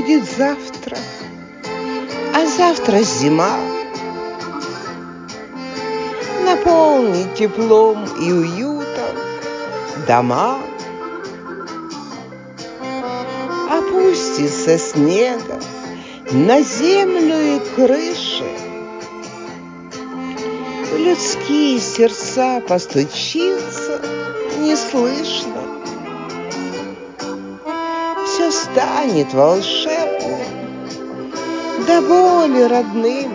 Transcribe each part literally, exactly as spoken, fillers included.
будет завтра? А завтра зима. Наполнит теплом и уютом дома. Опустится снега на землю и крыши. В людские сердца постучится неслышно. Все станет волшебным, до боли родным.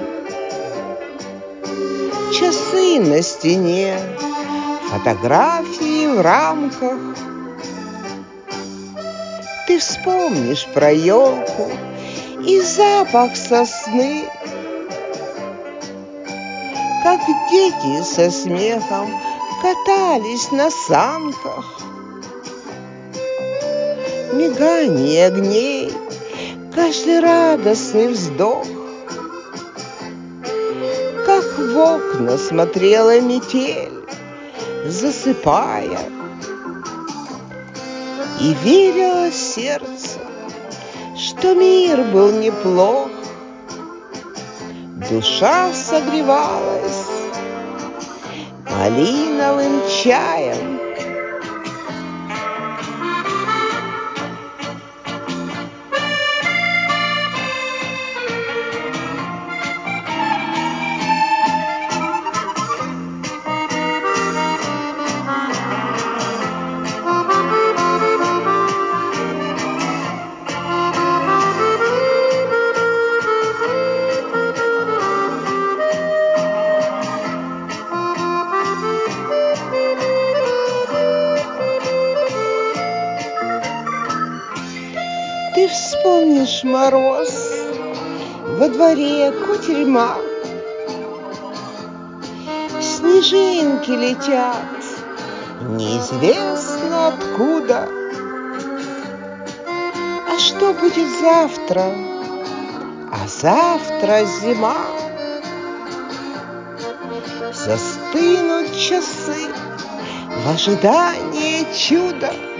Часы на стене, фотографии в рамках. Ты вспомнишь про елку и запах сосны, как дети со смехом катались на санках. Мигание огней, каждый радостный вздох, как в окна смотрела метель, засыпая. И верило сердце, что мир был неплох. Душа согревалась малиновым чаем. Ты вспомнишь мороз, во дворе кутерьма. Снежинки летят неизвестно откуда. А что будет завтра? А завтра зима. Застынут часы в ожидании чуда.